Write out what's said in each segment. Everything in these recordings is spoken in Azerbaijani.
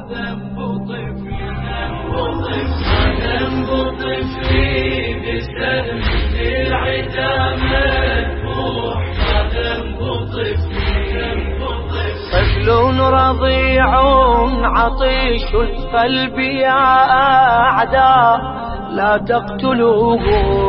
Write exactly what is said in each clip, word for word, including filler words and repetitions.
ذنب طفلي ذنب طفلي بسهم العدا مذبوح ذنب طفلي طفل رضيع عطيش القلب يا أعداء لا تقتلوه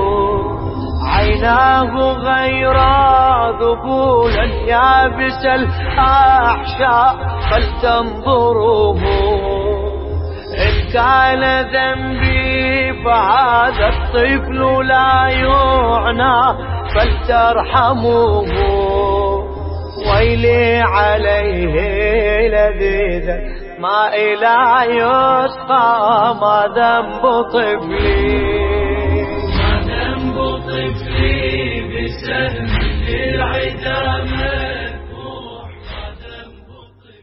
عيناه غير ذبولا يابس الأحشاء فلتنظروه إن كان ذنبي فهذا الطفل لا يعنى فلترحموه ويلي عليه لذيذا ما إلى يسقى ما ذنب طفلي ما ذنب طفلي بسهم العدا مذبوح ما ذنب طفلي.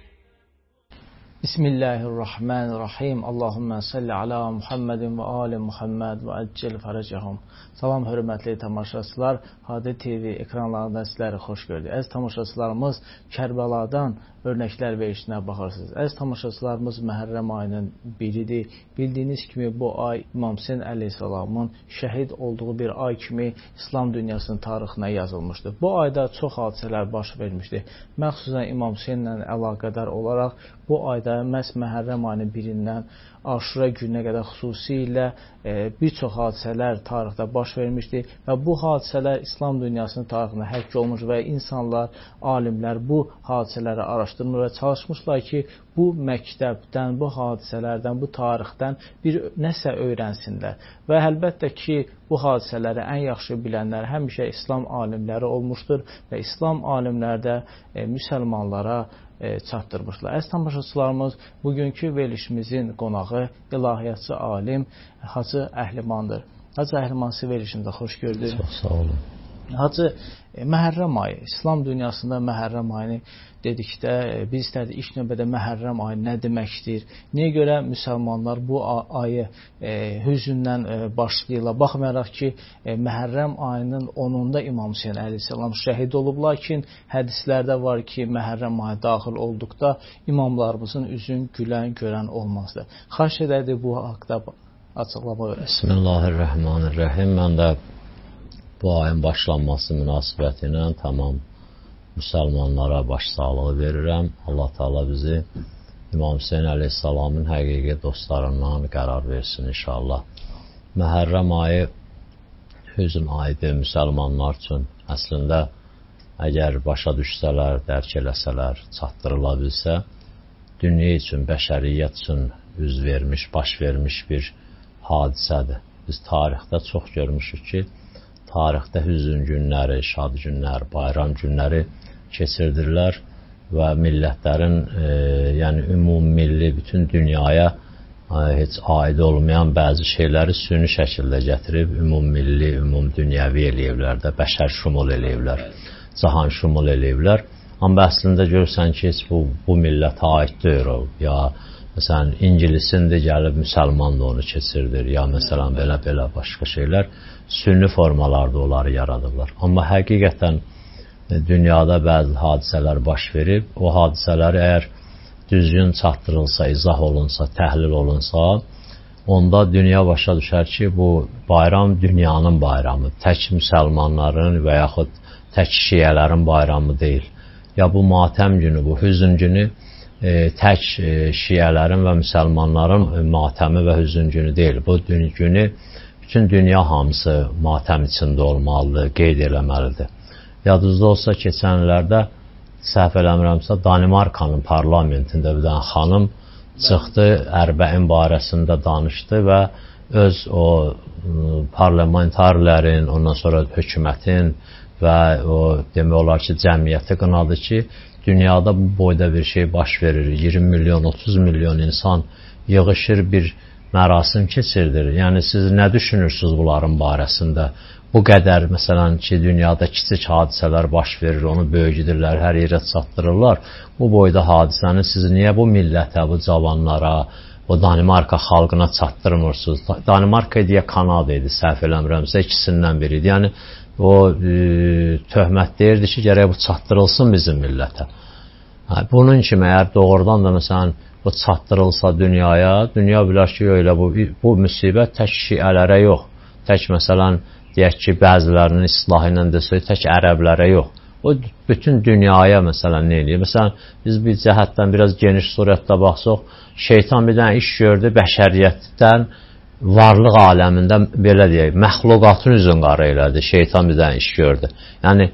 بسم الله الرحمن الرحيم. Allahümme salli ala Muhammedin ve ali Muhammed ve accel faracahum. Salam hörmətli tamaşaçılar, Hadi T V ekranlarında sizləri xoş gördük. Əziz tamaşaçılarımız, Kərbəladan örnəklər verişinə baxırsınız. Əziz tamaşaçılarımız, Məhərrəm ayının biridir. Bildiyiniz kimi bu ay İmam Hüseyn əleyhissalamın şəhid olduğu bir ay kimi İslam dünyasının tarixinə yazılmışdır. Bu ayda çox hadisələr baş vermişdir. Məxsusən İmam Hüseynlə əlaqədar olaraq bu ayda məhz Məhərrəm ayının birindən Aşura gününə qədər xüsusilə e, bir çox hadisələr tarixdə baş vermişdir və bu hadisələr İslam dünyasının tarixinə həkk olmuş və insanlar, alimlər bu hadisələri araşdırmış və çalışmışlar ki, bu məktəbdən, bu hadisələrdən, bu tarixdən bir nəsə öyrənsinlər. Və əlbəttə ki, bu hadisələri ən yaxşı bilənlər həmişə İslam alimləri olmuşdur və İslam alimləri də e, müsəlmanlara E, çatdırmışlar. Əziz tamaşaçılarımız, bugünkü verilişimizin qonağı ilahiyyatçı alim Hacı Əhlimandır. Hacı Əhliman, sizi verilişimizdə xoş gördük. Çox sağ olun. Hacı, e, Məhərrəm ayı, İslam dünyasında Məhərrəm ayını dedikdə e, biz istədik ilk növbədə Məhərrəm ayı nə deməkdir? Niyə görə müsəlmanlar bu ayı e, hüzündən e, başlayırlar? Baxmayaraq ki, e, Məhərrəm ayının onunda İmam Hüseyn əleyhissalam şəhid olub, lakin hədislərdə var ki, Məhərrəm ayı daxil olduqda imamlarımızın üzün gülən, görən olmazdı. Xahiş edərdik bu haqda açıqlama verəsiniz. Bismillahirrahmanirrahim. Mən də bu ayın başlanması münasibəti ilə tamam müsəlmanlara başsağlığı verirəm. Allah Teala bizi İmam Hüseyn əleyhissalamın həqiqi dostlarından qərar versin inşallah. Məhərrəm ayı hüzn ayıdır müsəlmanlar üçün. Əslində, əgər başa düşsələr, dərk eləsələr, çatdırıla bilsə, dünya üçün, bəşəriyyət üçün üz vermiş, baş vermiş bir hadisədir. Biz tarixdə çox görmüşük ki, tarixdə hüzün günləri, şad günlər, bayram günləri keçirdirlər və millətlərin, e, yəni ümumilli bütün dünyaya e, heç aid olmayan bəzi şeyləri süni şəkildə gətirib ümummilli, ümumdünyəvi eləyiblər də, bəşər şumul eləyiblər, cahan şumul eləyiblər. Amma əslində görürsən ki, heç bu, bu millətə aid deyil o, ya məsələn, İngilisindir, gəlib müsəlman da onu keçirdir, ya məsələn, belə-belə başqa şeylər, sünni formalarda onları yaradıblar. Amma həqiqətən dünyada bəzi hadisələr baş verib, o hadisələri əgər düzgün çatdırılsa, izah olunsa, təhlil olunsa, onda dünya başa düşər ki, bu bayram dünyanın bayramı, tək müsəlmanların və yaxud tək şiyələrin bayramı deyil. Ya bu matəm günü, bu hüzün günü e, tək e, şiyələrin və müsəlmanların matəmi və hüzün günü deyil. Bu günü bütün dünya hamısı matəm içində olmalıdır, qeyd eləməlidir. Yadınızda olsa, keçən illərdə səhv eləmirəmsə, Danimarkanın parlamentində bir dənə xanım çıxdı, ərbəin barəsində danışdı və öz o parlamentarlərin, ondan sonra hökumətin və o demək olar ki, cəmiyyəti qınadı ki, dünyada bu boyda bir şey baş verir. iyirmi milyon, otuz milyon insan yığışır, bir mərasim keçirdir. Yəni, siz nə düşünürsünüz bunların barəsində? Bu qədər, məsələn ki, dünyada kiçik hadisələr baş verir, onu böyüdürlər, hər yerə çatdırırlar. Bu boyda hadisəni siz niyə bu millətə, bu cavanlara, o Danimarka xalqına çatdırmırsınız? Danimarka idi ya Kanada idi, səhv eləmirəmsə, ikisindən biri idi. Yəni, o e, töhmət deyirdi ki, gərək bu çatdırılsın bizim millətə. Bunun kimi, əgər doğrudan da, məsələn, bu çatdırılsa dünyaya, dünya bilər ki, öyle bu, bu müsibət tək şiələrə yox, tək məsələn, deyək ki, bəzilərinin islah ilə desək, tək ərəblərə yox. O, bütün dünyaya məsələn nə edir? Məsələn, biz bir cəhətdən biraz geniş surətdə baxsaq, şeytan bir dənə iş gördü, bəşəriyyətdən, varlıq aləmində, belə deyək, məxluqatın üzün qara elədi, şeytan bir dənə iş gördü. Yəni,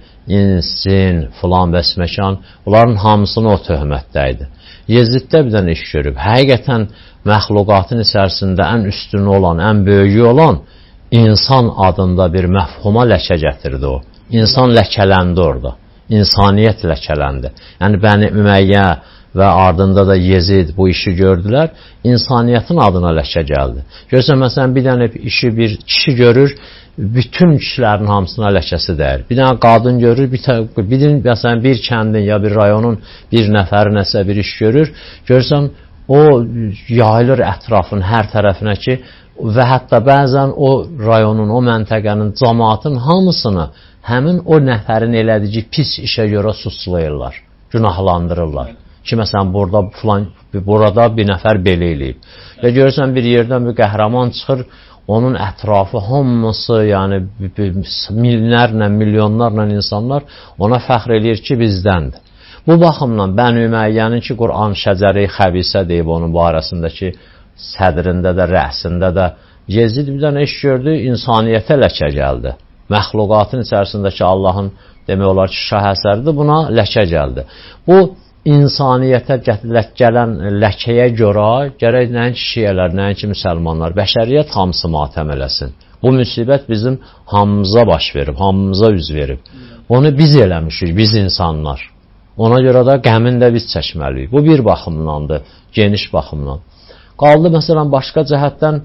insin, filan bəsməkan, bunların hamısını o töhmətdə idi. Yeziddə bir dənə iş görüb, həqiqətən məxluqatın içərisində ən üstün olan, ən böyüyü olan insan adında bir məfhuma ləkə gətirdi o. İnsan ləkələndi orada. İnsaniyyət ləkələndi. Yəni, Bəni Üməyyə və ardında da Yezid bu işi gördülər, insaniyyətin adına ləkə gəldi. Görürsən, məsələn, bir dənə işi bir kişi görür, bütün kişilərin hamısına ləkəsi dəyir. Bir dənə qadın görür, bir, bir, məsələn, bir kəndin ya bir rayonun bir nəfəri nəsə bir iş görür, görürsən, o yayılır ətrafın hər tərəfinə ki, və hətta bəzən o rayonun, o məntəqənin, cəmaatın hamısını həmin o nəfərin elədiyi pis işə görə suçlayırlar, günahlandırırlar. Ki, məsələn, burada, falan, burada bir nəfər belə eləyib. Və görürsən, bir yerdən bir qəhrəman çıxır, onun ətrafı hamısı, yəni minlərlə, milyonlarla insanlar ona fəxr eləyir ki, bizdəndir. Bu baxımdan Bəni Üməyyənin ki, Quran şəcəri xəbisə deyib onun barəsindəki sədrində də, rəsində də Yezid bir dənə iş gördü, insaniyyətə ləkə gəldi. Məxluqatın içərisindəki Allahın demək olar ki, şah əsəridir, buna ləkə gəldi. Bu, insaniyyətə gələn ləkəyə görə gərək nəinki şiyələr, nəinki müsəlmanlar, bəşəriyyət hamısı matəm eləsin. Bu müsibət bizim hamımıza baş verib, hamımıza üz verib. Onu biz eləmişik, biz insanlar. Ona görə də qəmin də biz çəkməliyik. Bu bir baxımdandır, geniş baxımdan. Qaldı, məsələn, başqa cəhətdən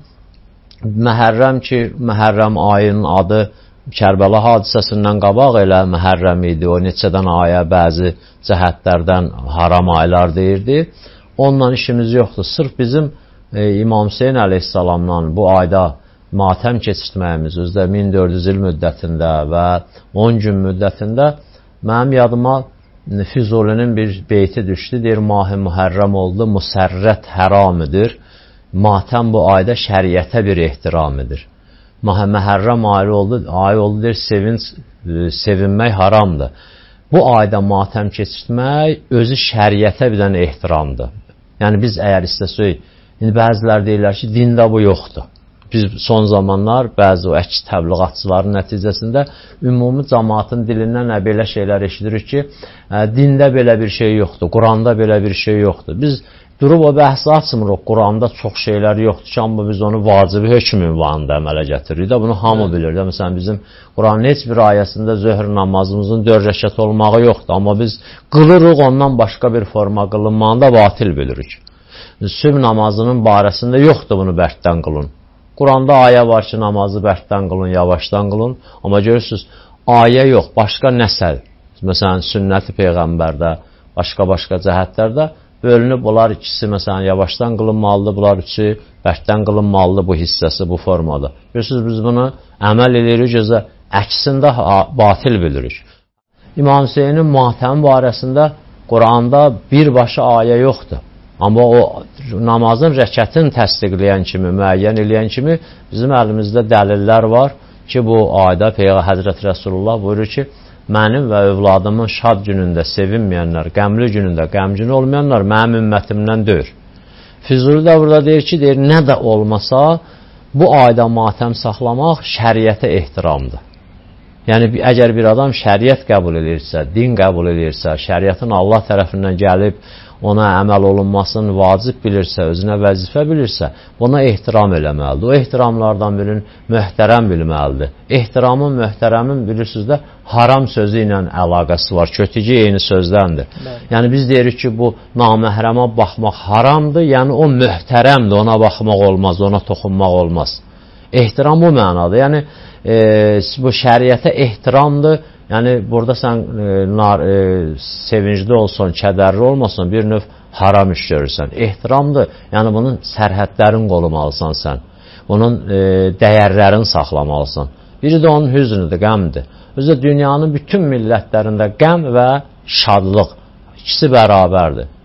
Məhərrəm ki, Məhərrəm ayının adı Kərbəla hadisəsindən qabaq elə Məhərrəm idi, o neçədən aya bəzi cəhətlərdən haram aylar deyirdi. Onunla işimiz yoxdur. Sırf bizim e, İmam Hüseyin əleyhissalamdan bu ayda matəm keçirtməyimiz, özdə min dörd yüz il müddətində və on gün müddətində mənim yadıma Füzulinin bir beyti düşdü, deyir, Mah-ı Mühərrəm oldu, musərrət həramidir. Matəm bu ayda şəriətə bir ehtiramidir. Məhərrəm ayı oldu, ayı oldu deyir, sevinç, sevinmək haramdır. Bu ayda matəm keçirtmək özü şəriətə bir dənə ehtiramdır. Yəni biz əgər istəsək, indi bəzilər deyirlər ki, dində bu yoxdur. Biz son zamanlar bəzi o əks təbliğatçıların nəticəsində ümumi cəmaatın dilindən nə belə şeylər eşidirik ki, dində belə bir şey yoxdur, Quranda belə bir şey yoxdur. Biz durub o bəhsi açmırıq, Quranda çox şeylər yoxdur ki, amma biz onu vacibi hökm ünvanında əmələ getiririk də, bunu hamı bilir də. Məsələn, bizim Quranın heç bir ayəsində zöhr namazımızın dörd rəkat olmağı yoxdur, amma biz qılırıq, ondan başqa bir forma qılınmağını da batil bilirik. Sübh namazının barəsində yoxdur bunu bərkdən qılın. Quranda ayə var ki, namazı bərkdən qılın, yavaşdan qılın, amma görürsünüz, ayə yox, başqa nəsə, məsələn, sünnət-i Peyğəmbərdə, başqa-başqa cəhətlərdə bölünüb, bunlar ikisi, məsələn, yavaşdan qılınmalıdır, bunlar üçü bərkdən qılınmalıdır bu hissəsi, bu formada. Görürsünüz, biz bunu əməl edirik, gözə əksində batil bilirik. İmam Hüseynin matəm barəsində Quranda birbaşa ayə yoxdur. Amma o namazın rəkətini təsdiqləyən kimi, müəyyən eləyən kimi bizim əlimizdə dəlillər var ki, bu ayda Peyğəmbər Həzrət Rəsulullah buyurur ki, mənim və övladımın şad günündə sevinməyənlər, qəmli günündə qəmgin olmayanlar mənim ümmətimdən deyir. Füzuli də burada deyir ki, deyir, nə də olmasa bu ayda matəm saxlamaq şəriətə ehtiramdır. Yəni, əgər bir adam şəriət qəbul edirsə, din qəbul edirsə, şəriətin Allah tərəfindən gəlib, ona əməl olunmasını vacib bilirsə, özünə vəzifə bilirsə, buna ehtiram eləməlidir. O ehtiramlardan birinin möhtərəm bilməlidir. Ehtiramın, möhtərəmin bilirsiniz də haram sözü ilə əlaqəsi var. Kötücü eyni sözdəndir. Bəli. Yəni biz deyirik ki, bu naməhrəmə baxmaq haramdır, yəni o möhtərəmdir, ona baxmaq olmaz, ona toxunmaq olmaz. Ehtiram bu mənadır. Yəni e, bu şəriətə ehtiramdır. Yəni, burada sən e, nar, e, sevincli olsun, kədərli olmasın, bir növ haram iş görürsən. Ehtiramdır, yəni bunun sərhədlərini qorumalısan sən. Bunun e, dəyərlərini saxlamalısan. Biri də onun hüznüdür, qəmdir. Özü dünyanın bütün millətlərində qəm və şadlıq ikisi bərabərdir.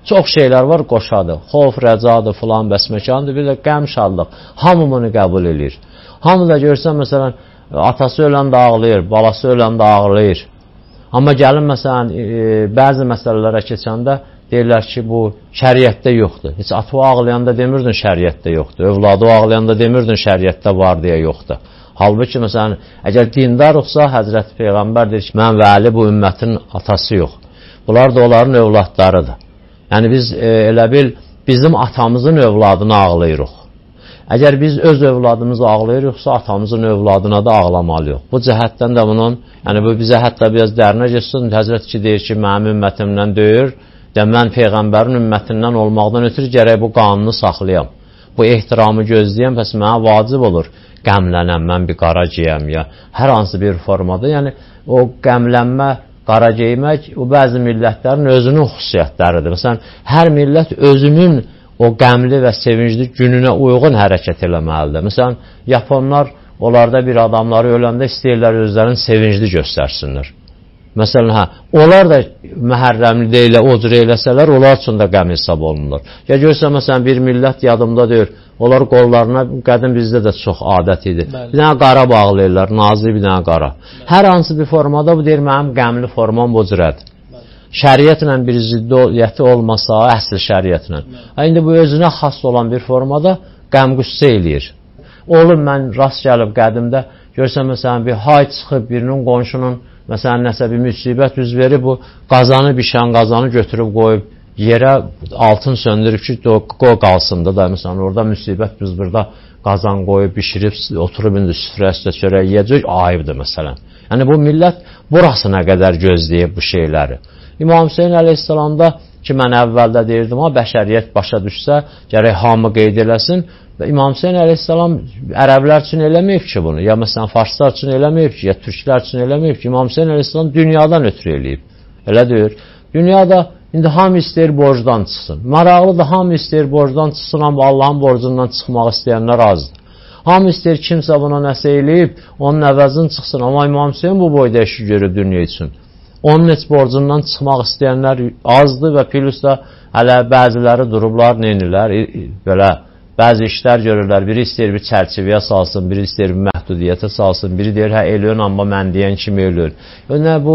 Çox şeylər var, qoşadır. Xof, rəcadır, filan, bəsməkandır, bir də qəm, şadlıq. Hamı bunu qəbul edir. Hamı da görsən, məsələn, atası öləndə ağlayır, balası öləndə ağlayır. Amma gəlin, məsələn, e, bəzi məsələlərə keçəndə deyirlər ki, bu şəriətdə yoxdur. Heç atı ağlayanda demirdin şəriətdə yoxdur. Övladı ağlayanda demirdin şəriətdə var deyə yoxdur. Halbuki, məsələn, əgər dindarıqsa, Həzrəti Peyğəmbər deyir ki, mən və Əli bu ümmətin atası yox. Bunlar da onların övladlarıdır. Yəni, biz e, elə bil, bizim atamızın övladını ağlayırıq. Əgər biz öz övladımızı ağlayırıqsa, atamızın övladına da ağlamalıyıq. Bu cəhətdən də bunun, yəni bu bizə hətta biraz dərinə geçsin. Həzrət ki, deyir ki, mənim ümmətimdən deyir, də mən Peyğəmbərin ümmətindən olmaqdan ötürü gərək bu qanunu saxlayam. Bu ehtiramı gözləyəm, pəs mənə vacib olur. Qəmlənəm, mən bir qara geyəm ya, hər hansı bir formada. Yəni, o qəmlənmə, qara geymək, o bəzi millətlərin özünün xüsusiyyətləridir. Məsələn, hər millət özünün o qəmli və sevincli gününə uyğun hərəkət eləməlidir. Məsələn, Yaponlar, onlarda bir adamları öləndə istəyirlər özlərini sevincli göstərsinlər. Məsələn, hə, onlar da məhərrəmli ilə o cür eləsələr, onlar üçün də qəm hesab olunurlar. Ya görsən, məsələn, bir millət yadımda deyir, onlar qollarına, qədim bizdə də çox adət idi. Bəli. Bir dənə qara bağlayırlar, nazik bir dənə qara. Hər hansı bir formada bu deyir, mənim qəmli formam bu cürədir. Şəriətlə bir ziddiyyəti olmasa, əsl şəriətlə. İndi bu özünə xas olan bir formada qəm qüssə eləyir. Oğlum, mən rast gəlib qədimdə, görsən, məsələn, bir hay çıxıb birinin qonşunun, məsələn, nəsə bir müsibət üz verib, bu qazanı, bişən qazanı götürüb qoyub, yerə altın söndürüb ki, qoy qalsın da, məsələn, orada müsibət biz burada qazan qoyub, bişirib, oturub indi süfrə üstə çörək yiyəcək, ayıbdır, məsələn. Yəni, bu millət burasına qədər gözləyib bu şeyləri. İmam Hüseyin əleyhissalamda ki, mən əvvəldə deyirdim, ha, bəşəriyyət başa düşsə, gərək hamı qeyd eləsin və İmam Hüseyin əleyhissalam ərəblər üçün eləməyib ki bunu, ya məsələn, farslar üçün eləməyib ki, ya türklər üçün eləməyib ki, İmam Hüseyin əleyhissalam dünyadan ötürü eləyib. Elə deyir. Dünyada indi hamı istəyir borcdan çıxsın. Maraqlı da hamı istəyir borcdan çıxsın, amma Allahın borcundan çıxmaq istəyənlər azdır. Hamı istəyir kimsə buna nəsə eləyib, onun əvəzini çıxsın, amma İmam Hüseyin bu boyda işi görüb dünya üçün. Onun heç borcundan çıxmaq istəyənlər azdır və plus da hələ bəziləri durublar, neynirlər, belə bəzi işlər görürlər, biri istəyir bir çərçivəyə salsın, biri istəyir bir məhdudiyyətə salsın, biri deyir, hə, eləyən, amma mən deyən kimi eləyən. Yəni, bu,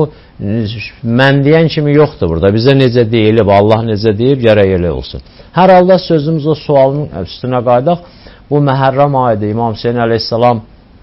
mən deyən kimi yoxdur burada, bizə necə deyilib, Allah necə deyib, gərək elə olsun. Hər halda sözümüz o sualın üstünə qaydaq, bu məhərrəm ayıdır, İmam Hüseyin əleyhissalam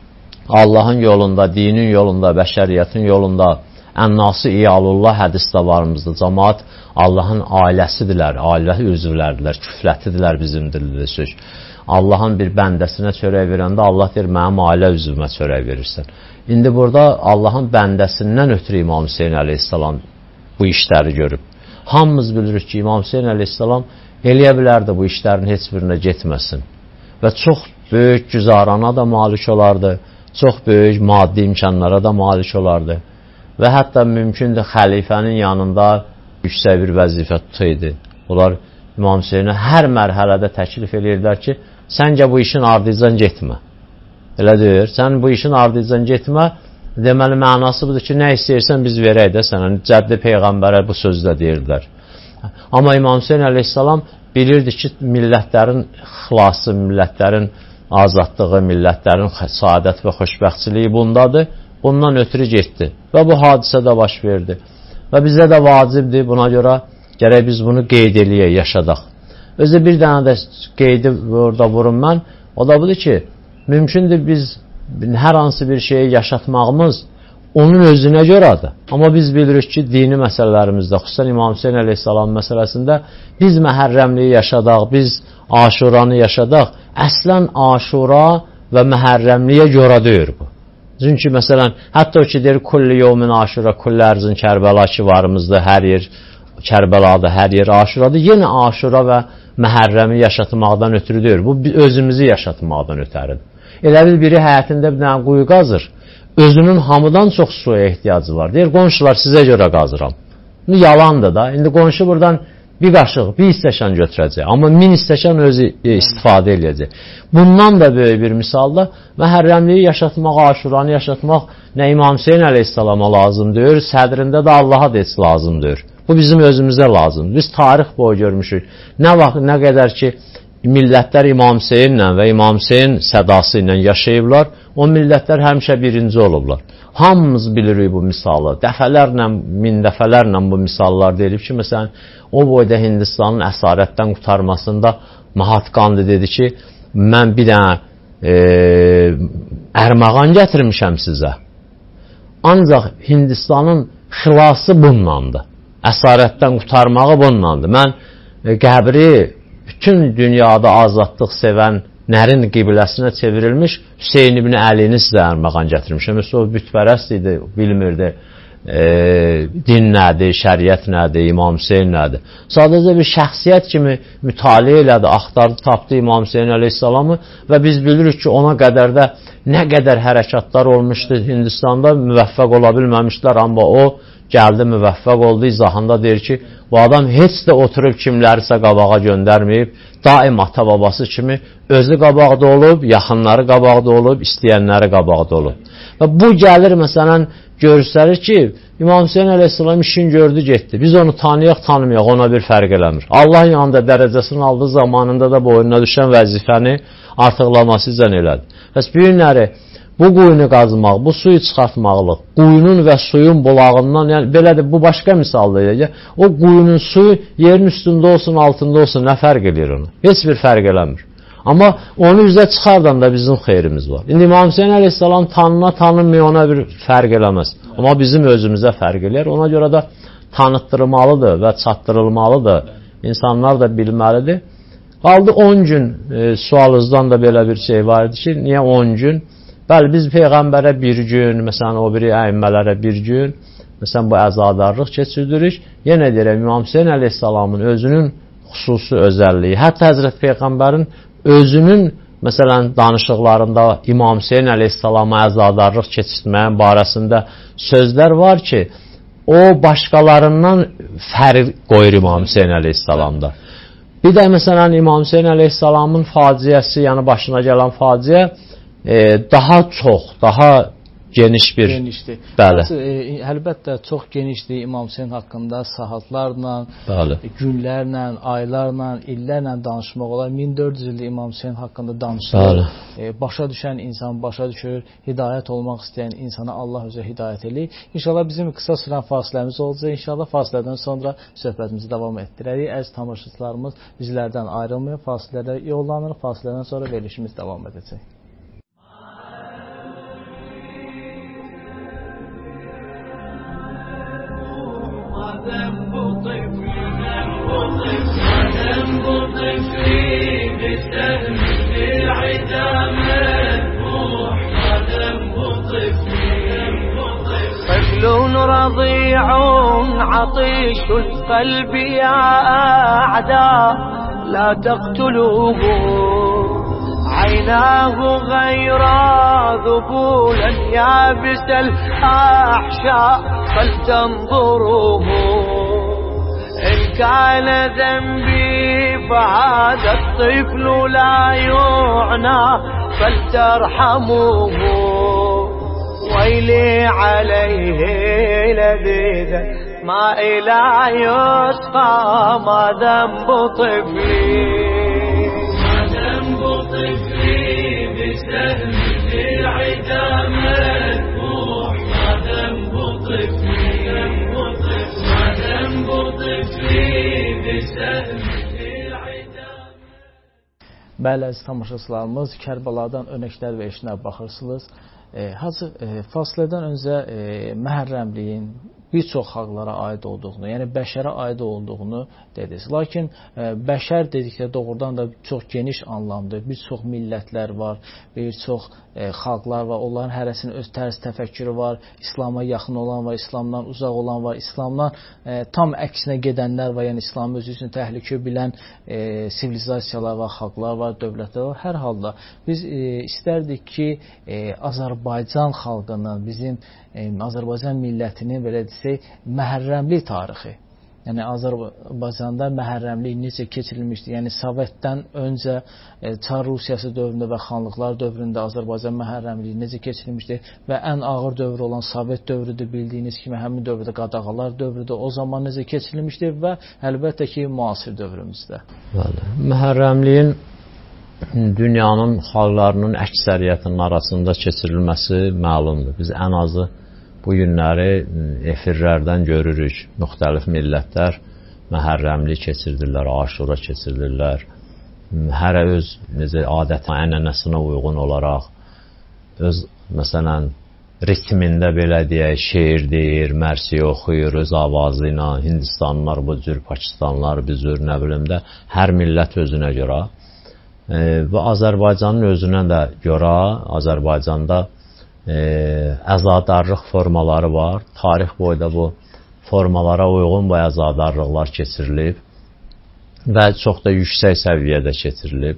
Allahın yolunda, dinin yolunda, bəşəriyyətin yolunda, Ən-Nası İyalullah hədisdə varımızdır. Cəmaat Allahın ailəsidirlər, ailə üzvləridirlər, küflətidirlər bizim dildə söz. Allahın bir bəndəsinə çörək verəndə Allah deyir, mənim ailə üzvümə çörək verirsən. İndi burada Allahın bəndəsindən ötürü İmam Hüseyin əleyhissalam bu işləri görüb. Hamımız bilirik ki, İmam Hüseyin əleyhissalam eləyə bilərdi bu işlərin heç birinə getməsin. Və çox böyük güzarana da malik olardı, çox böyük maddi imkanlara da malik olardı. Və hətta mümkündür xəlifənin yanında yüksək bir vəzifə tutaydı. Onlar İmam Hüseynə hər mərhələdə təklif edirdilər ki, səncə bu işin ardıcan getmə. Elə deyir, sən bu işin ardıcan getmə, deməli mənası budur ki, nə istəyirsən biz verək də sənə. Cəddi Peyğəmbərə bu sözdə deyirdilər. Amma İmam Hüseyin əleyhissalam bilirdi ki, millətlərin xilası, millətlərin azadlığı, millətlərin saadət və xoşbəxtçiliyi bundadır. Bundan ötürü getdi və bu hadisə də baş verdi. Və bizə də vacibdir, buna görə gərək biz bunu qeyd eləyək, yaşadaq. Özü bir dənə də qeydi orada vurum mən, o da budur ki, mümkündür biz hər hansı bir şeyi yaşatmağımız onun özünə görədir. Amma biz bilirik ki, dini məsələlərimizdə, xüsusən İmam Hüseyin əleyhissalam məsələsində biz məhərrəmliyi yaşadaq, biz aşuranı yaşadaq. Əslən aşura və məhərrəmliyə görə deyir bu. Çünki məsələn, hətta o ki deyir, kulli yevmin aşura, kulli ərzin Kərbəla ki varımızda, hər yer Kərbəlada, hər yer aşuradır. Yenə aşura və məhərrəmi yaşatmaqdan ötürü deyir. Bu özümüzü yaşatmaqdan ötəridir. Elə bil biri həyətində bir dənə quyu qazır, özünün hamıdan çox suya ehtiyacı var. Deyir, qonşular sizə görə qazıram. Bu yalandır da. İndi qonşu buradan bir qaşıq, bir istəkan götürəcək. Amma min istəkan özü istifadə edəcək. Bundan da böyük bir misalda məhərrəmliyi yaşatmaq, aşuranı yaşatmaq nə İmam Hüseyin əleyhissalama lazım deyir, sədrində də Allaha da heç lazım deyir. Bu bizim özümüzə lazımdır. Biz tarix boyu görmüşük. Nə vaxt, nə qədər ki, millətlər İmam Hüseynlə və İmam Hüseyn sədası ilə yaşayıblar, o millətlər həmişə birinci olublar. Hamımız bilirik bu misalı. Dəfələrlə, min dəfələrlə bu misallar deyilib ki, məsələn, o boyda Hindistanın əsarətdən qurtarmasında Mahatma Gandhi dedi ki, mən bir dənə e, ərmağan gətirmişəm sizə. Ancaq Hindistanın xilası bundandır. Əsarətdən qurtarmağı bundandır. Mən e, qəbri bütün dünyada azadlıq sevən nərin qibləsinə çevrilmiş Hüseyn ibn Əlini sizə ərmağan gətirmişəm. Mesela o bütpərəst idi, bilmirdi e, din nədir, şəriət nədir, İmam Hüseyn nədir. Sadəcə bir şəxsiyyət kimi mütaliə elədi, axtardı, tapdı İmam Hüseyn əleyhissalamı və biz bilirik ki, ona qədər də nə qədər hərəkatlar olmuşdu Hindistanda, müvəffəq ola bilməmişlər, amma o gəldi, müvəffəq oldu, izahında deyir ki, bu adam heç də oturub kimlərisə qabağa göndərməyib, daim ata-babası kimi özü qabaqda olub, yaxınları qabaqda olub, istəyənləri qabaqda olub. Və bu gəlir, məsələn, göstərir ki, İmam Hüseyn əleyhissalam işin gördü, getdi. Biz onu tanıyaq, tanımayaq, ona bir fərq eləmir. Allah yanında dərəcəsini aldığı zamanında da boynuna düşən vəzifəni artıqlaması üzrə elədi. Bəs bir günləri bu quyunu qazmaq, bu suyu çıxartmaqlıq, quyunun və suyun bulağından, yəni belədir, bu başqa misaldır. Yəni, o quyunun suyu yerin üstündə olsun, altında olsun, nə fərq edir onu? Heç bir fərq eləmir. Amma onu üzə çıxardan da bizim xeyrimiz var. İndi İmam Hüseyn əleyhissalam tanına, tanınmıyor, ona bir fərq eləməz. Amma bizim özümüzə fərq eləyər. Ona görə də tanıtdırılmalıdır və çatdırılmalıdır. İnsanlar da bilməlidir. Qaldı on gün, e, sualınızdan da belə bir şey var idi ki, niyə on gün? Bəli, biz Peyğəmbərə bir gün, məsələn, o biri əyimmələrə bir gün, məsələn, bu əzadarlıq keçirdirik. Yenə deyirəm, İmam Hüseyn əleyhissalamın özünün xüsusi özəlliyi, hətta Həzrət Peyğəmbərin özünün, məsələn, danışıqlarında İmam Hüseyn əleyhissalama əzadarlıq keçirtməyin barəsində sözlər var ki, o başqalarından fərq qoyur İmam Hüseyn əleyhissalamda. Bir də, məsələn, İmam Hüseyn əleyhissalamın faciəsi, yəni başına gələn faciə, E, daha çox, daha geniş bir... Genişdir. Bəli. E, əlbəttə, çox genişdir İmam Hüseyn haqqında saatlarla, Bəli. günlərlə, aylarla, illərlə danışmaq olar. min dörd yüz ildir İmam Hüseyn haqqında danışılır. E, başa düşən insan başa düşür, hidayət olmaq istəyən insana Allah özü hidayət eləyir. İnşallah bizim qısa sürən fasiləmiz olacaq. İnşallah fasilədən sonra söhbətimizi davam etdirərik. Əziz tamaşaçılarımız bizlərdən ayrılmayın, fasilədə yollanır, fasilədən sonra verilişimiz davam edəcək. ذنب طفلي ذنب طفلي بسهم العدام مذبوح ذنب طفلي طفل رضيع عطيش القلب يا أعداء لا تقتلوه عيناه غيرا ذبولا يابس الأحشاء فلتنظروه إن كان ذنبي فهذا الطفل لا يعنى فلترحموه ويلي عليه لذيذا ما إلى يسقى ما ذنب طفلي ما ذنب طفلي بسهم العدام مذبوح ما ذنب طفلي ما ذنب طفلي بسهم العدام. Bəli, əziz tamaşaçılarımız, Kərbəladan örnəklər və işinə baxırsınız. E, Hacı, e, fasilədən öncə e, məhərrəmliyin bir çox xalqlara aid olduğunu, yəni bəşərə aid olduğunu dediniz. Lakin e, bəşər dedikdə doğrudan da çox geniş anlamdır. Bir çox millətlər var, bir çox e, xalqlar var. Onların hərəsinin öz tərz təfəkkürü var. İslama yaxın olan var, İslamdan uzaq olan var, İslamdan e, tam əksinə gedənlər var. Yəni İslamı özü üçün təhlükə bilən e, sivilizasiyalar var, xalqlar var, dövlətlər var. Hər halda biz e, istərdik ki, e, Azərbaycan xalqının, bizim e, Azərbaycan millətinin belə desək, məhərrəmlik tarixi, yəni Azərbaycanda məhərrəmlik necə keçirilmişdi? Yəni Sovetdən öncə e, Çar Rusiyası dövründə və xanlıqlar dövründə Azərbaycan məhərrəmliyi necə keçirilmişdi və ən ağır dövr olan Sovet dövrüdür, bildiyiniz kimi həmin dövrdə qadağalar dövrüdür. O zaman necə keçirilmişdi və əlbəttə ki, müasir dövrümüzdə. Bəli. Məhərrəmliyin dünyanın xalqlarının əksəriyyətinin arasında keçirilməsi məlumdur. Biz ən azı bu günləri efirlərdən görürük. Müxtəlif millətlər məhərrəmlik keçirdirlər, aşura keçirdirlər. Hərə öz necə adət ənənəsinə uyğun olaraq öz məsələn ritmində belə deyək, şeir deyir, mərsiyə oxuyur öz avazı ilə. Hindistanlılar bu cür, Pakistanlılar bir cür, nə bilim də, hər millət özünə görə. E, və Azərbaycanın özünə də görə Azərbaycanda e, əzadarlıq formaları var. Tarix boyda bu formalara uyğun bu əzadarlıqlar keçirilib və çox da yüksək səviyyədə keçirilib.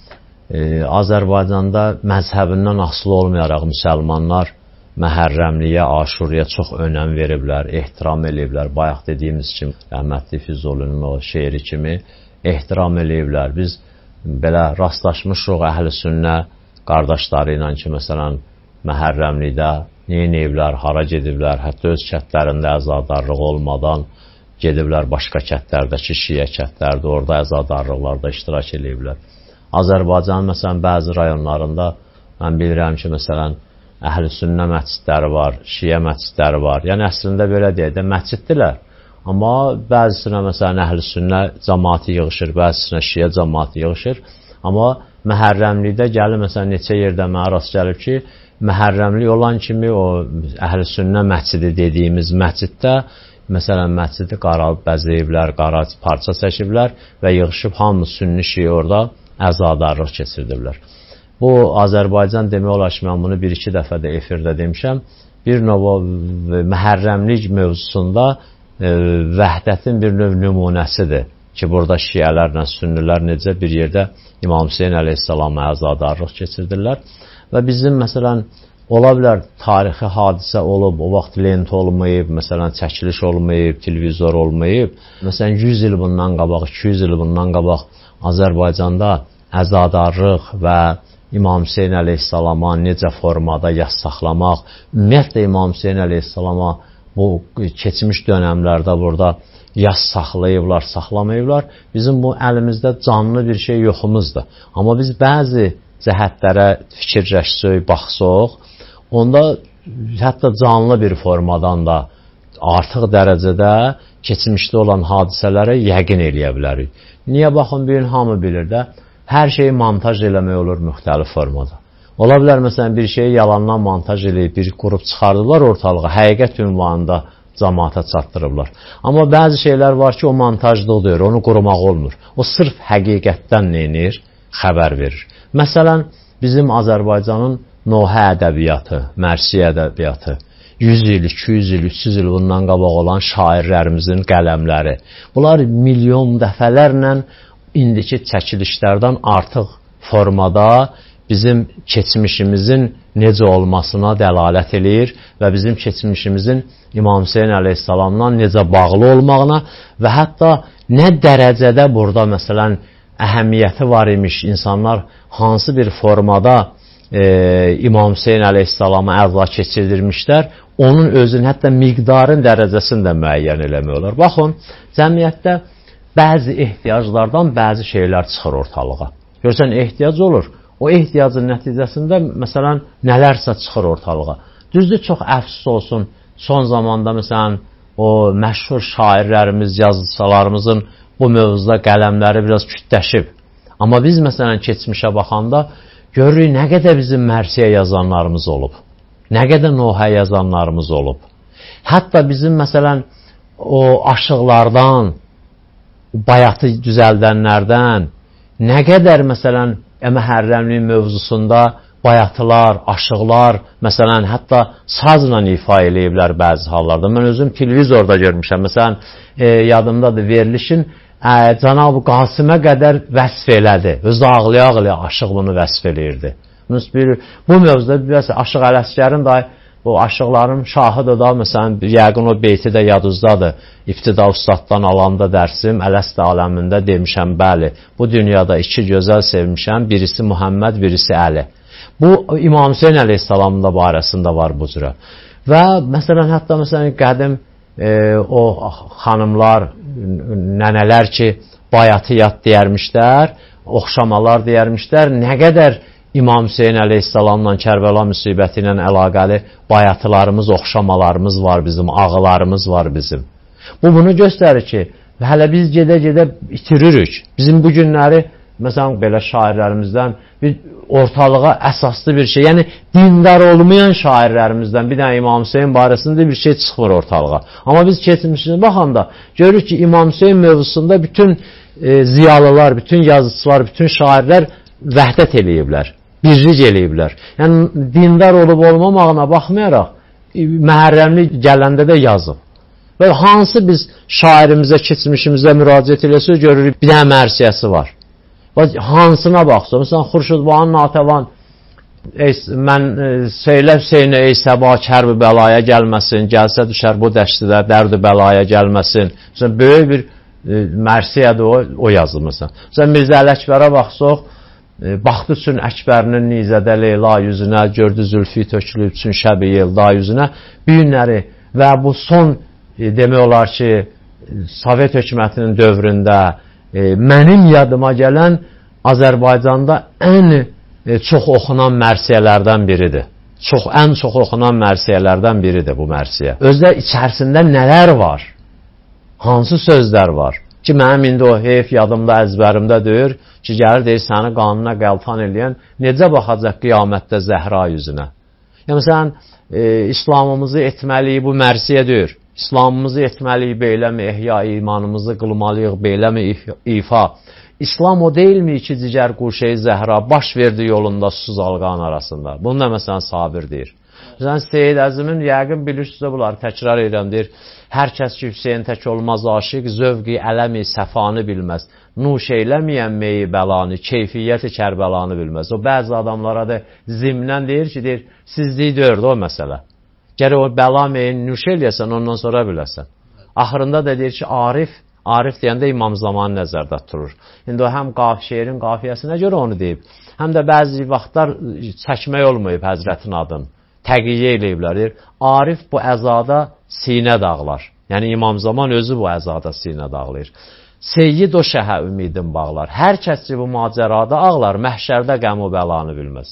E, Azərbaycanda məzhəbindən asılı olmayaraq müsəlmanlar məhərrəmliyə, aşuraya çox önəm veriblər, ehtiram eləyiblər. Bayaq dediyimiz kimi, rəhmətli Füzulinin o şeiri kimi ehtiram eləyiblər. Biz belə rastlaşmışıq əhl-i-sünnə qardaşları ilə ki, məsələn, məhərrəmlikdə neynəyiblər, hara gediblər, hətta öz kətlərində əzadarlıq olmadan gediblər başqa kətlərdəki şiə kətlərdə, orada əzadarlıqlarda iştirak eləyiblər. Azərbaycanın, məsələn, bəzi rayonlarında mən bilirəm ki, məsələn, əhl-i-sünnə məscidləri var, şiə məscidləri var. Yəni, əslində belə deyək də, məsciddilər. Amma bəzisinə, məsələn, əhl-i-sünnə cəmaatı yığışır, bəzisinə şiə cəmaatı yığışır. Amma məhərrəmlikdə gəlir, məsələn, neçə yerdə mənə rast gəlib ki, məhərrəmlik olan kimi o əhl-i-sünnə məscidi dediyimiz məsciddə, məsələn, məscidi qara bəzəyiblər, qara parça çəkiblər və yığışıb hamı sünni şiə orada əzadarlıq keçirdiblər. Bu, Azərbaycan demək olar ki, mən bunu bir-iki dəfə də efirdə demişəm, bir növ məhərrəmlik mövzusunda e, vəhdətin bir növ nümunəsidir ki, burada şiələrlə sünnilər necə bir yerdə İmam Hüseyin əleyhissalama əzadarlıq keçirdirlər və bizim, məsələn, ola bilər tarixi hadisə olub, o vaxt lent olmayıb, məsələn, çəkiliş olmayıb, televizor olmayıb. Məsələn, yüz il bundan qabaq, iki yüz il bundan qabaq Azərbaycanda əzadarlıq və İmam Hüseyin əleyhissalama necə formada yas saxlamaq, ümumiyyətlə İmam Hüseyin əleyhissalama bu keçmiş dönəmlərdə burada yas saxlayıblar, saxlamayıblar. Bizim bu əlimizdə canlı bir şey yoxumuzdur. Amma biz bəzi cəhətlərə fikirləşsək, baxsaq, onda hətta canlı bir formadan da artıq dərəcədə keçmişdə olan hadisələrə yəqin eləyə bilərik. Niyə baxın, bir gün hamı bilir də, hər şeyi montaj eləmək olur müxtəlif formada. Ola bilər, məsələn, bir şeyi yalandan montaj eləyib, bir qrup çıxardıblar ortalığa, həqiqət ünvanında cəmaata çatdırıblar. Amma bəzi şeylər var ki, o montajlıqdır, onu qurumaq olmur. O sırf həqiqətdən neynir? Xəbər verir. Məsələn, bizim Azərbaycanın nohə ədəbiyyatı, mərsiyə ədəbiyyatı, yüz il, iki yüz il, üç yüz il bundan qabaq olan şairlərimizin qələmləri. Bunlar milyon dəfələrlə indiki çəkilişlərdən artıq formada bizim keçmişimizin necə olmasına dəlalət eləyir və bizim keçmişimizin İmam Hüseyin əleyhissalamdan necə bağlı olmağına və hətta nə dərəcədə burada, məsələn, əhəmiyyəti var imiş, insanlar hansı bir formada e, İmam Hüseyin əleyhissalama əza keçirdirmişlər, onun özünün hətta miqdarın dərəcəsini də müəyyən eləmək olar. Baxın, cəmiyyətdə bəzi ehtiyaclardan bəzi şeylər çıxır ortalığa. Görsən, ehtiyac olur. O ehtiyacın nəticəsində, məsələn, nələrsə çıxır ortalığa. Düzdür, çox əfsus olsun, son zamanda, məsələn, o məşhur şairlərimiz, yazıçılarımızın bu mövzuda qələmləri biraz kütləşib. Amma biz, məsələn, keçmişə baxanda görürük, nə qədər bizim mərsiyə yazanlarımız olub. Nə qədər nohə yazanlarımız olub. Hətta bizim, məsələn, o aşıqlardan, bayatı düzəldənlərdən, nə qədər, məsələn, məhərrəmlik mövzusunda bayatılar, aşıqlar, məsələn, hətta sazla ifa eləyiblər bəzi hallarda. Mən özüm televizorda görmüşəm. Məsələn, e, yadımdadır, verilişin e, Cənab-ı Qasımə qədər vəsf elədi. Özü ağlaya-ağlaya aşıq bunu vəsf eləyirdi. Bu mövzuda bir aşıq Ələsgərin da o aşıqların şahıdır da, məsələn, yəqin o beyti də yadınızdadır. İbtida ustaddan alanda dərsim, Ələst aləmində demişəm, bəli, bu dünyada iki gözəl sevmişəm, birisi Muhammed, birisi Əli. Bu, İmam Hüseyin əleyhissalamın da barəsində var bu cürə. Və, məsələn, hətta, məsələn, qədim e, o xanımlar, nənələr ki, bayatı yad deyərmişlər, oxşamalar deyərmişlər, nə qədər İmam Hüseyin əleyhissalamla Kərbəla müsibəti ilə əlaqəli bayatılarımız, oxşamalarımız var bizim, ağılarımız var bizim. Bu, bunu göstərir ki, hələ biz gedə-gedə itiririk. Bizim bu günləri, məsələn, belə şairlərimizdən bir ortalığa əsaslı bir şey, yəni dindar olmayan şairlərimizdən bir dənə İmam Hüseyin barəsində bir şey çıxmır ortalığa. Amma biz keçmişinə baxanda görürük ki, İmam Hüseyin mövzusunda bütün e, ziyalılar, bütün yazıçılar, bütün şairlər vəhdət eləyiblər, birlik eləyiblər. Yəni, dindar olub olmamağına baxmayaraq, məhərrəmli gələndə də yazıb. Və hansı biz şairimizə, keçmişimizə müraciət eləsək, görürük, bir dənə mərsiyəsi var. Hansına baxsın, məsələn, Xurşudbağın Natəvan, mən söylə Hüseynə, ey səba kərb-i bəlaya gəlməsin, gəlsə düşər bu dəştidə dərd-i bəlaya gəlməsin. Məsələn, böyük bir e, mərsiyədir o, o yazılmışsan. Məsələn, Mirzə Ələkbərə baxsaq, e, baxdı üçün Əkbərinin nizədə Leyla yüzünə, gördü zülfi tökülüb üçün şəbi yelda yüzünə, bu günləri və bu son e, demək olar ki, Sovet hökumətinin dövründə e, mənim yadıma gələn Azərbaycanda ən e, çox oxunan mərsiyələrdən biridir. Çox, ən çox oxunan mərsiyələrdən biridir bu mərsiyə. Özdə içərisində nələr var? Hansı sözlər var? Ki, mənim indi o heyf yadımda, əzbərimdə deyir ki, gəlir deyir, səni qanuna qəltan eləyən necə baxacaq qiyamətdə Zəhra yüzünə? Yəni, məsələn, e, İslamımızı etməliyik bu mərsiyə deyir. İslamımızı etməliyik, beyləmi, ehya imanımızı qılmalıyıq, beyləmi, ifa. İslam o deyilmi ki, cigər quşeyi Zəhra baş verdi yolunda susuz alqan arasında? Bunu da məsələn Sabir deyir. Məsələn, Seyyid Əzimin yəqin bilirsiniz bunları təkrar edirəm, deyir. Hər kəs ki, Hüseyin tək olmaz aşiq, zövqi ələmi səfanı bilməz. Nuş eyləməyən meyi bəlanı, keyfiyyəti Kərbəlanı bilməz. O, bəzi adamlara da zimnən deyir ki, deyir, sizlik deyirdi o məsələ. Gərək o bəla meyini nuş eləyəsən, ondan sonra biləsən. Axırında da deyir ki, Arif, Arif deyəndə İmam Zamanı nəzərdə tutulur. İndi o, həm qaf, şeirin qafiyəsinə görə onu deyib, həm də bəzi vaxtlar çəkmək olmayıb Həzrətin adını. Təqiyyə eləyiblər, deyir, Arif bu əzada sinə dağlar. Yəni, İmam Zaman özü bu əzada sinə dağlayır. Seyyid o şəhə ümidin bağlar. Hər kəs ki, bu macərada ağlar, məhşərdə qəmu bəlanı bilməz.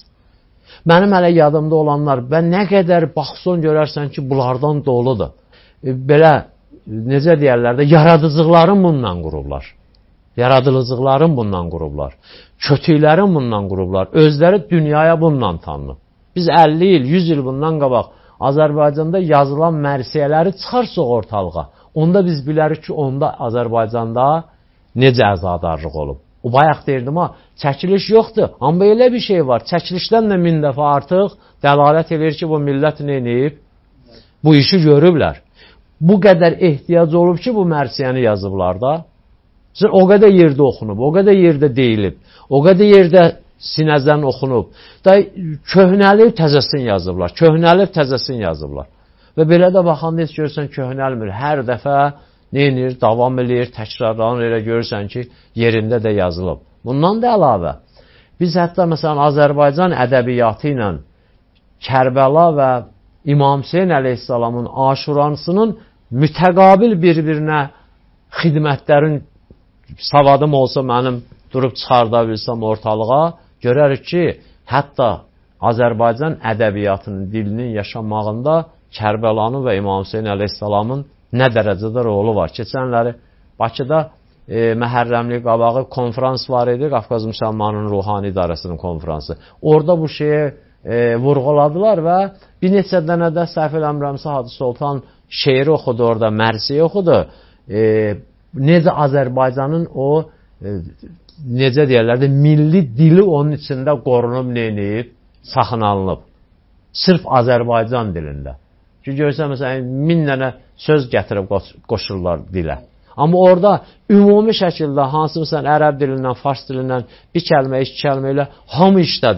Mənim hələ yadımda olanlar, və nə qədər baxson görərsən ki, bunlardan doludur. E, belə, necə deyərlər də, yaradıcıqların bundan qurublar. Yaradılıcıqların bundan qurublar. Kötüklərin bundan qurublar. Özləri dünyaya bundan tanınıb. Biz əlli il, yüz il bundan qabaq Azərbaycanda yazılan mərsiyələri çıxarsaq ortalığa. Onda biz bilərik ki, onda Azərbaycanda necə əzadarlıq olub. O bayaq deyirdim, ha, çəkiliş yoxdur. Amma elə bir şey var. Çəkilişdən də min dəfə artıq dəlalət edir ki, bu millət nə edib? Bu işi görüblər. Bu qədər ehtiyac olub ki, bu mərsiyəni yazıblar da. O qədər yerdə oxunub, o qədər yerdə deyilib, o qədər yerdə sinəzdən oxunub. Da köhnəlib təzəsin yazıblar. Köhnəlib təzəsin yazıblar. Və belə də baxanda heç görürsən köhnəlmir. Hər dəfə neyinir, davam edir, təkrarlanır, elə görürsən ki, yerində də yazılıb. Bundan da əlavə, biz hətta məsələn Azərbaycan ədəbiyyatı ilə Kərbəla və İmam Hüseyin əleyhissalamın aşuransının mütəqabil bir-birinə xidmətlərin savadım olsa mənim durub çıxarda bilsəm ortalığa, görərik ki, hətta Azərbaycan ədəbiyyatının dilinin yaşamağında Kərbəlanın və İmam Hüseyin əleyhissalamın nə dərəcədə rolu var. Keçənləri Bakıda e, məhərrəmlik qabağı konferans var idi, Qafqaz Müsəlmanının Ruhani İdarəsinin konferansı. Orada bu şeyi e, vurğuladılar və bir neçə dənə də səhv eləmirəmsə Hacı Sultan şeiri oxudu orada, mərsiyə oxudu. E, necə Azərbaycanın o e, necə deyərlər də, milli dili onun içində qorunub, neyinib, saxlanılıb. Sırf Azərbaycan dilində. Çünki görürsən, məsələn, min dənə söz gətirib qoşurlar dilə. Amma orada ümumi şəkildə hansı, məsələn, ərəb dilindən, fars dilindən bir kəlmə, iki kəlmə ilə hamı işlədib.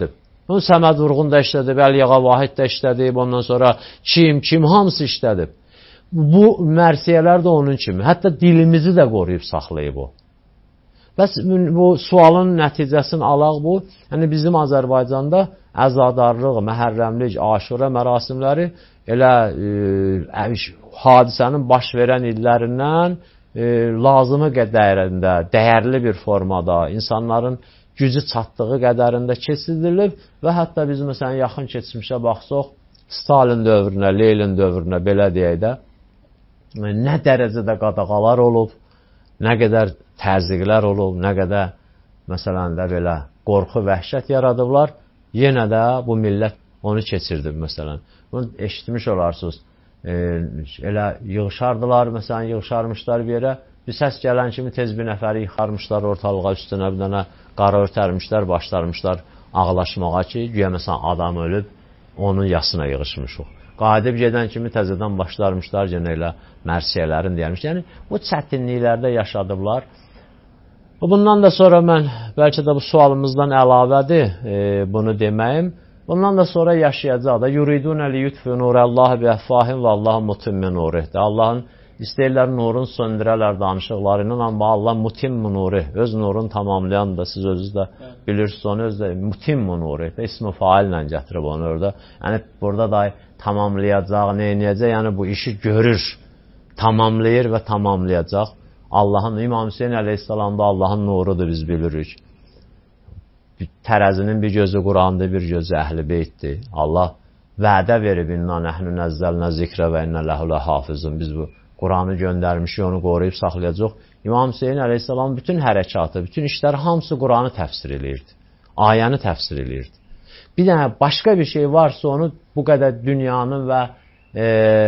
Onu Səməd Vurğun da işlədib, Əliyağa Vahid də işlədib, ondan sonra kim, kim hamısı işlədib. Bu mərsiyələr də onun kimi. Hətta dilimizi də qoruyub saxlayıb o. Bəs bu sualın nəticəsini alaq bu. Yəni bizim Azərbaycanda əzadarlıq, məhərrəmlik, aşura mərasimləri elə e, hadisənin baş verən illərindən e, lazımı qədərində, dəyərli bir formada, insanların gücü çatdığı qədərində keçirilib və hətta biz məsələn yaxın keçmişə baxsaq, Stalin dövrünə, Lenin dövrünə belə deyək də, nə dərəcədə qadağalar olub, nə qədər təzyiqlər olub, nə qədər məsələn də belə qorxu, vəhşət yaradıblar, yenə də bu millət onu keçirdi məsələn. Bunu eşitmiş olarsınız. E, elə yığışardılar, məsələn yığışarmışlar bir yerə, bir səs gələn kimi tez bir nəfəri yıxarmışlar ortalığa, üstünə bir dənə qara örtərmişlər, başlarmışlar ağlaşmağa ki, güya məsələn adam ölüb, onun yasına yığışmışıq. Qadib gedən kimi təzədən başlarmışlar, yenə elə mərsiyələrin deyərmiş. Yəni, bu çətinliklərdə yaşadıblar. Bundan da sonra mən, bəlkə də bu sualımızdan əlavədir e, bunu deməyim. Bundan da sonra yaşayacaq da. Yuridunə li yutfu nurəllahi bi əffahim və Allah mutimmi nurihdir. Allahın istəyirlər nurun söndürələr danışıqlarıyla, amma Allah mutimmi nurih, öz nurunu tamamlayan da, siz özünüz də bilirsiniz onu, özü də mutimmi nurih, ismi faillə gətirib onu orada. Yəni, burada da tamamlayacaq, neynəyəcək, yəni bu işi görür, tamamlayır və tamamlayacaq. Allahın, İmam Hüseyin əleyhissalam da Allahın nurudur, biz bilirik. Tərəzinin bir gözü Qurandır, bir gözü Əhl-i Beytdir. Allah vədə verib, inna nəhnu nəzzəlnə zikrə və innə ləhulə hafizun. Biz bu Quranı göndərmişik, onu qoruyub saxlayacaq. İmam Hüseyin əleyhissalam bütün hərəkatı, bütün işləri hamısı Quranı təfsir edirdi. Ayəni təfsir edirdi. Bir dənə başqa bir şey varsa onu bu qədər dünyanın və e,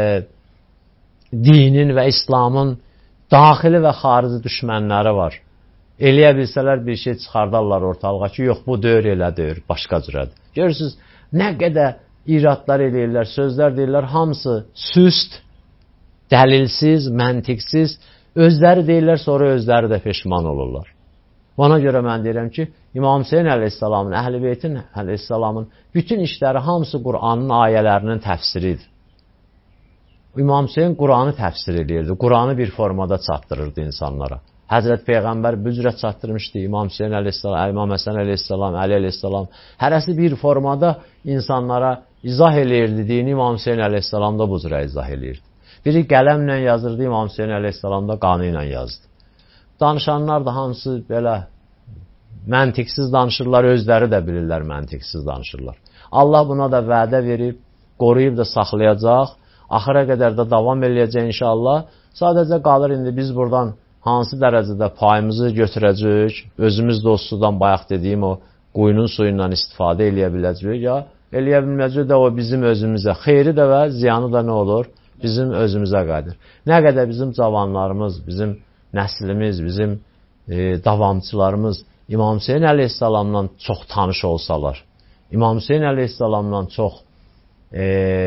dinin və İslamın daxili və xarici düşmənləri var. Eləyə bilsələr bir şey çıxardarlar ortalığa ki, yox bu deyir, elə deyir, başqa cürədir. Görürsünüz, nə qədər iradlar eləyirlər, sözlər deyirlər, hamısı süst, dəlilsiz, məntiqsiz, özləri deyirlər, sonra özləri də peşman olurlar. Ona görə mən deyirəm ki, İmam Hüseyin əleyhissalamın, Əhl-i Beytin əleyhissalamın bütün işləri hamısı Quranın ayələrinin təfsiridir. İmam Hüseyin Quranı təfsir edirdi, Quranı bir formada çatdırırdı insanlara. Həzrət Peyğəmbər bu cürə çatdırmışdı, İmam Hüseyin əleyhissalam, İmam Həsən əleyhissalam, Əli əleyhissalam, hərəsi bir formada insanlara izah eləyirdi, dini İmam Hüseyin əleyhissalam da bu cürə izah eləyirdi. Biri qələmlə yazırdı, İmam Hüseyin əleyhissalam da qanı ilə yazdı. Danışanlar da hamısı belə məntiqsiz danışırlar, özləri də bilirlər məntiqsiz danışırlar. Allah buna da vədə verib, qoruyub da saxlayacaq, axıra qədər də davam eləyəcək inşallah. Sadəcə qalır indi biz buradan hansı dərəcədə payımızı götürəcəyik, özümüz də o sudan bayaq dediyim o quyunun suyundan istifadə eləyə biləcəyik, ya eləyə bilməyəcək də o bizim özümüzə. Xeyri də və ziyanı da nə olur? Bizim özümüzə qayıdır. Nə qədər bizim cavanlarımız, bizim nəslimiz, bizim e, davamçılarımız İmam Hüseyin əleyhissalamla çox tanış olsalar, İmam Hüseyin əleyhissalamla çox e,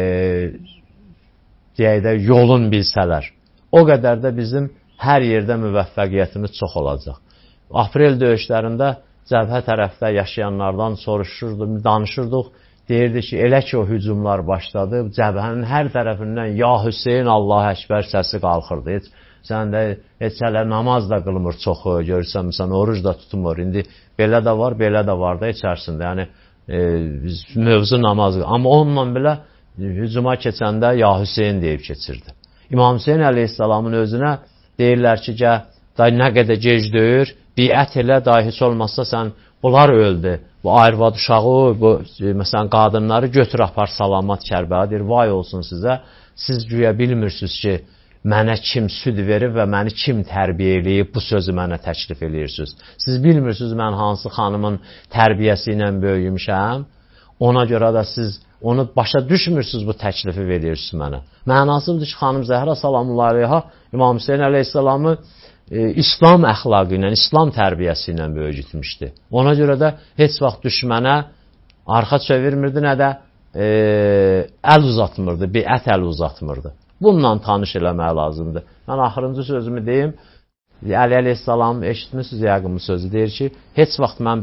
deyək də yolun bilsələr, o qədər də bizim hər yerdə müvəffəqiyyətimiz çox olacaq. Aprel döyüşlərində cəbhə tərəfdə yaşayanlardan soruşurdum, danışırdıq, deyirdi ki, elə ki o hücumlar başladı, cəbhənin hər tərəfindən ya Hüseyin, Allah Əkbər səsi qalxırdı. Heç, sən də heç hələ namaz da qılmır çoxu, görürsən, sən oruc da tutmur. İndi belə də var, belə də var da içərisində. Yəni, e, mövzu namaz. Amma onunla belə hücuma keçəndə ya Hüseyin deyib keçirdi. İmam Hüseyin əleyhissalamın özünə deyirlər ki, gəl, day nə qədər gec döyür, biət elə, day heç olmazsa sən, bunlar öldü. Bu arvad uşağı, bu məsələn qadınları götür apar salamat Kərbəla, deyir, vay olsun sizə, siz güya bilmirsiniz ki, mənə kim süd verib və məni kim tərbiyə eləyib, bu sözü mənə təklif eləyirsiniz. Siz bilmirsiniz mən hansı xanımın tərbiyəsi ilə böyümüşəm, ona görə də siz onu başa düşmürsünüz, bu təklifi verirsiniz mənə. Mənasıdır ki, xanım Zəhra salamullahi aleyha İmam Hüseyin əleyhissalamı e, İslam əxlaqı ilə, İslam tərbiyəsi ilə böyütmüşdü. Ona görə də heç vaxt düşmənə arxa çevirmirdi, nə də e, əl uzatmırdı, biət əl uzatmırdı. Bununla tanış eləmək lazımdır. Mən axırıncı sözümü deyim. Əli əleyhissalam eşitmişsiniz yəqin bu sözü. Deyir ki, heç vaxt mən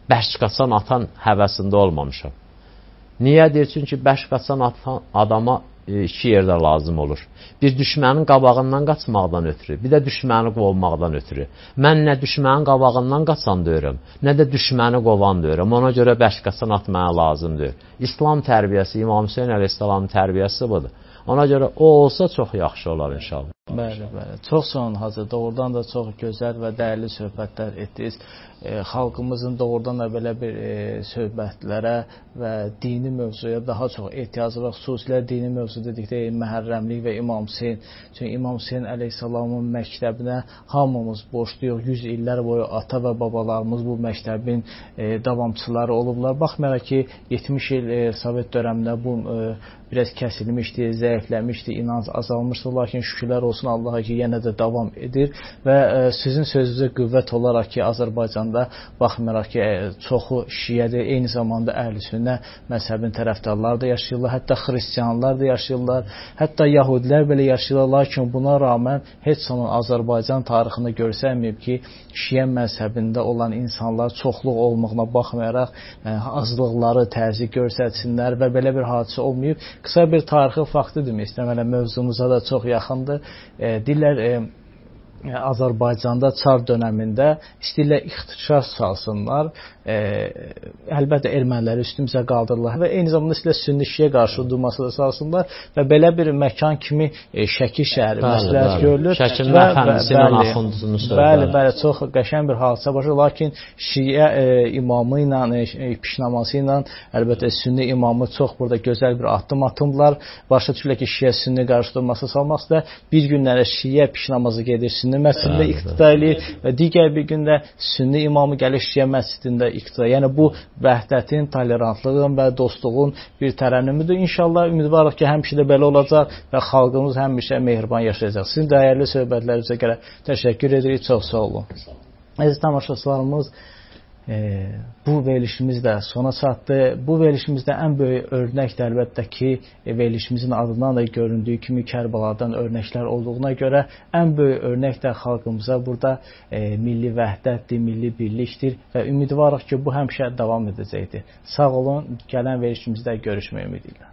bərk qaçan atan həvəsində olmamışam. Niyə deyir? Çünki bərk qaçan atan adama iki yerdə lazım olur. Bir düşmənin qabağından qaçmaqdan ötürü, bir də düşməni qovmaqdan ötürü. Mən nə düşmənin qabağından qaçan deyirəm, nə də düşməni qovan deyirəm. Ona görə bərk qaçan at mənə lazımdır. İslam tərbiyəsi, İmam Hüseyn əleyhissalamın tərbiyəsi budur. Ona görə o olsa çox yaxşı olar inşallah. Bəli, bəli. Çox sağ olun Hacı. Doğrudan da çox gözəl və dəyərli söhbətlər etdiniz. E, xalqımızın doğrudan da belə bir e, söhbətlərə və dini mövzuya daha çox ehtiyacı var. Xüsusilə dini mövzu dedikdə Məhərrəmlik və İmam Hüseyn. Çünki İmam Hüseyn əleyhissalamın məktəbinə hamımız borcluyuq. yüz illər boyu ata və babalarımız bu məktəbin e, davamçıları olublar. Baxmayaraq ki, yetmiş il e, Sovet dövründə bu e, biraz kəsilmişdi, zəifləmişdi, inanc azalmışdı. Lakin şükürlər olsun Allaha ki, yenə də davam edir və e, sizin sözünüzə qüvvət olaraq ki, Azərbaycanda baxmayaraq ki, e, çoxu şiədir, eyni zamanda əhl-i-sünnə məzhəbin tərəfdarları da yaşayırlar, hətta xristianlar da yaşayırlar, hətta yahudilər belə yaşayırlar. Lakin buna rağmen heç zaman Azərbaycan tarixində görsənməyib ki, şiə məzhəbində olan insanlar çoxluq olmağına baxmayaraq e, azlıqları təzyiq göstərsinlər və belə bir hadisə olmayıb. Qısa bir tarixi faktı demək istəyirəm, hələ mövzumuza da çox yaxındır. E, deyirlər, e, Azərbaycanda çar dönəmində istəyirlər ixtişaş salsınlar. E, əlbəttə erməniləri üstümüzə qaldırırlar və eyni zamanda istəyirlər sünni şiə qarşı durması da salsınlar və belə bir məkan kimi e, Şəki şəhəri məsləhət görülür. Şəkinin əfəndisinin axundunu söyləyir. Bəli, bəli, çox qəşəng bir hadisə başlayır. Lakin şiə e, imamı ilə, e, pişnaması ilə əlbəttə sünni imamı çox burada gözəl bir addım atımlar. Başa düşürlər ki, şiə sünni qarşı durması salmaq istəyir. Bir günlərə şiə pişnamazı gedir, sünni məscidində iqtida eləyir və digər bir gündə sünni imamı gəlir şiə məscidində iqtida. Yəni bu vəhdətin, tolerantlığın və dostluğun bir tərənnümüdür. İnşallah ümidvarıq ki, həmişə də belə olacaq və xalqımız həmişə mehriban yaşayacaq. Sizin dəyərli söhbətlərinizə görə təşəkkür edirik. Çox sağ olun. Əziz tamaşaçılarımız, e, bu verilişimiz də sona çatdı. Bu verilişimizdə ən böyük örnək də əlbəttə ki, e, verilişimizin adından da göründüyü kimi Kərbəladan örnəklər olduğuna görə ən böyük örnək də xalqımıza burada e, milli vəhdətdir, milli birlikdir və ümidvarıq ki, bu həmişə davam edəcəkdir. Sağ olun, gələn verilişimizdə görüşmək ümidi ilə.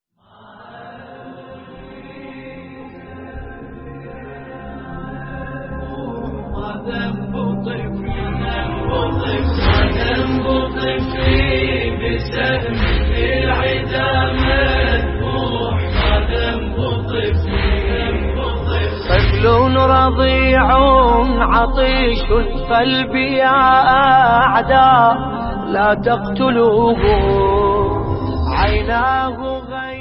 بسهم العدا مذبوح قدم بطفل طفل رضيع عطيش القلب يا أعداء لا تقتلوه عيناه غير